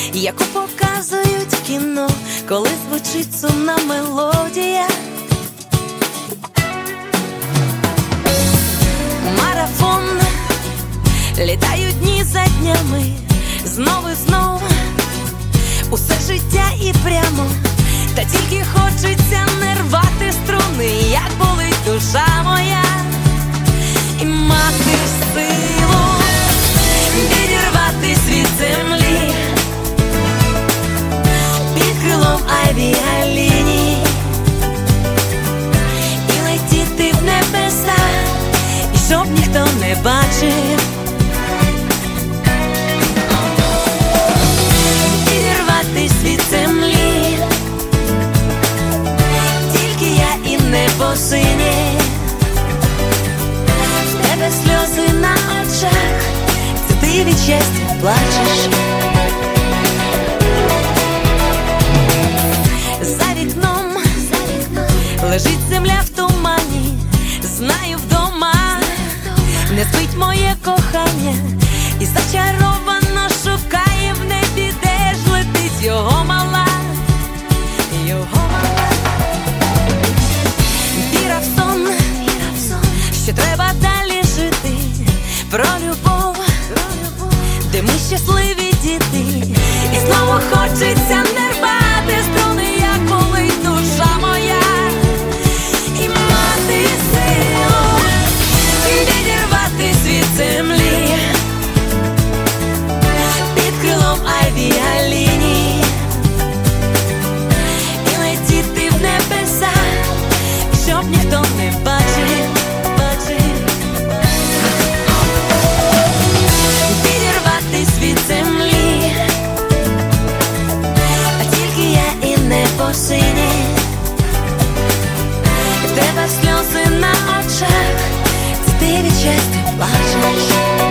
яку показують в кіно, коли звучить сумна мелодія. Марафон, літають дні за днями, знову і знову, усе життя і прямо, та тільки хочеться не рвати струни, як болить душа моя, і мати силу відірватись від землі під крилом авіаліній і летіти в небеса, і щоб ніхто не бачив. Відірватись від землі, тільки я і небо синє, в тебе сльози на очах, це ти від щастя плачеш. За вікном лежить земля в тумані, знаю вдома не спить моє кохання, і зачаровано шукає в небі, де ж летить його мала, його мала. Віра в сон, що треба далі жити, про любов, де ми щасливі діти, і знову хочеться не рвати струни, як болить душа моя, і мати силу відірватись від землі під крилом авіаліній і летіти в небеса, щоб ніхто не бачив. Відірватись від землі, а тільки я і небо синє, в тебе сльози на очах, це ти від щастя плачеш.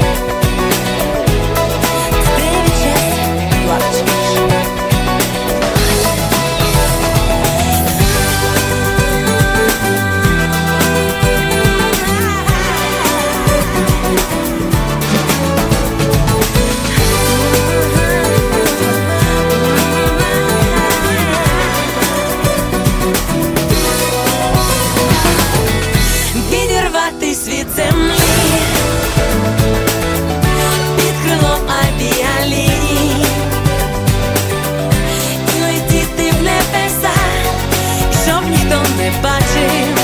Це ти від щастя плачеш. Відірватись від землі під крилом авіаліній і летіти в небеса, щоб ніхто не бачив.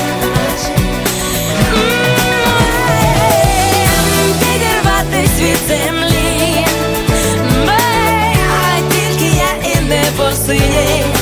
Відірватись від землі, а тільки я і небо синє.